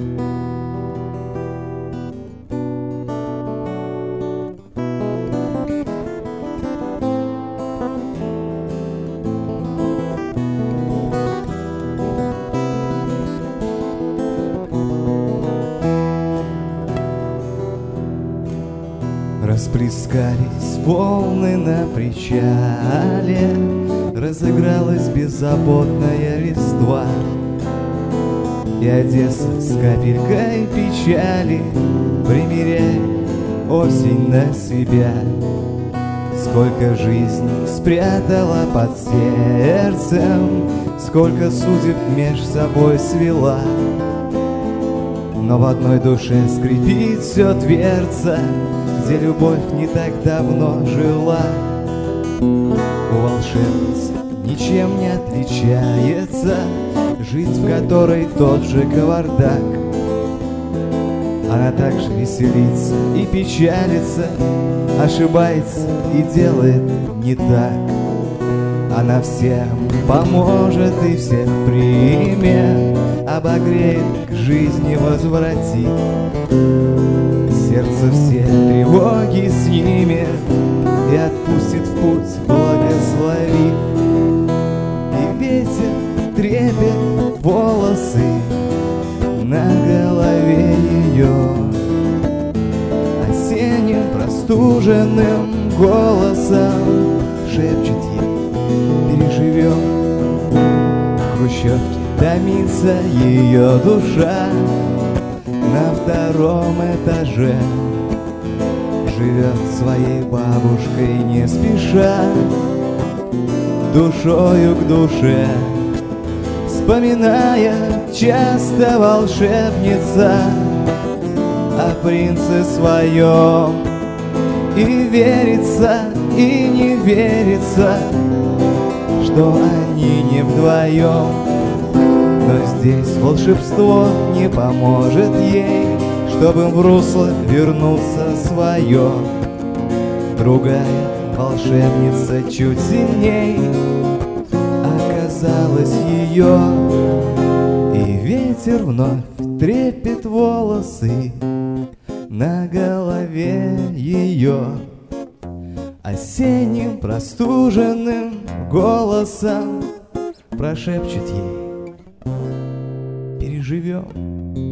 Расплескались волны на причале, разыгралась беззаботная листва, и Одесса с капелькой печали примеряет осень на себя. Сколько жизней спрятала под сердцем, сколько судеб меж собой свела, но в одной душе скрипит все дверца, где любовь не так давно жила. У волшебницы ничем не отличается жизнь, в которой тот же кавардак. Она также веселится и печалится, ошибается и делает не так. Она всем поможет и всех примет, обогреет, к жизни возвратит. Сердце все тревоги снимет и отпустит в путь, благословив. И ветер трепет волосы на голове ее, осенним простуженным голосом шепчет ей: переживем. В хрущевке томится ее душа, на втором этаже живет своей бабушкой не спеша, душою к душе, вспоминая часто волшебница о принце своем. И верится, и не верится, что они не вдвоем. Но здесь волшебство не поможет ей, чтобы в русло вернуться свое. Другая волшебница чуть сильней оказалась ее, и ветер вновь трепет волосы на голове ее, осенним простуженным голосом прошепчет ей: переживем.